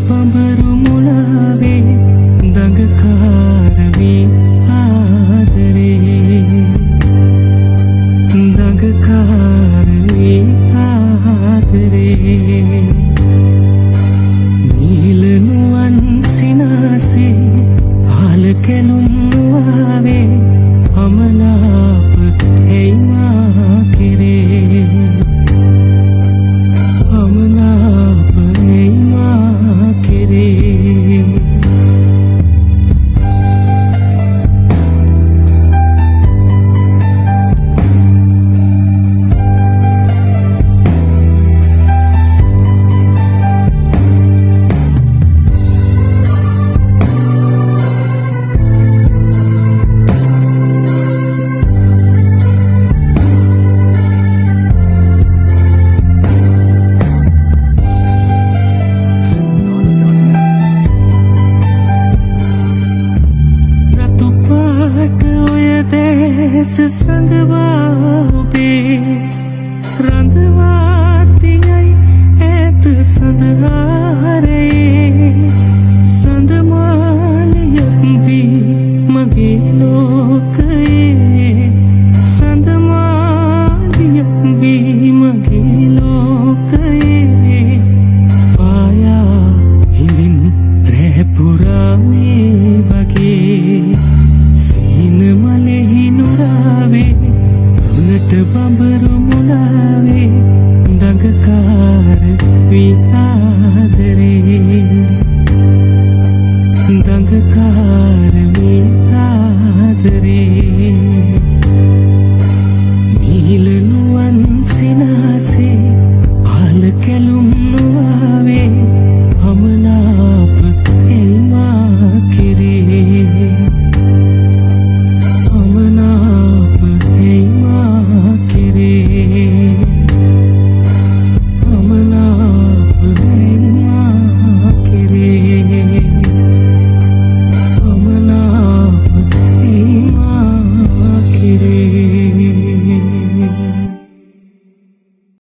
බඹරු මුලාවේ දඟකාර වී ආදරේ දඟකාර වී ආදරේ නීල නුවන් සිනාසේ පාල කැලුම් නුවාවේ අමනාප ඇයි මා කෙරේ අමනාප ඇයි මා කෙරේ සංගවා ඔබේ රඳවා තියයි ඇත සඳහාරයේ සඳමාලියක් වී මගේ ලෝකයේ සඳමාලියක් වී මගේ ලෝකයේ පායා හිඳින් රැපුරා මේ වගේ සීන මලෙහි නුරාවේ උනට බඹ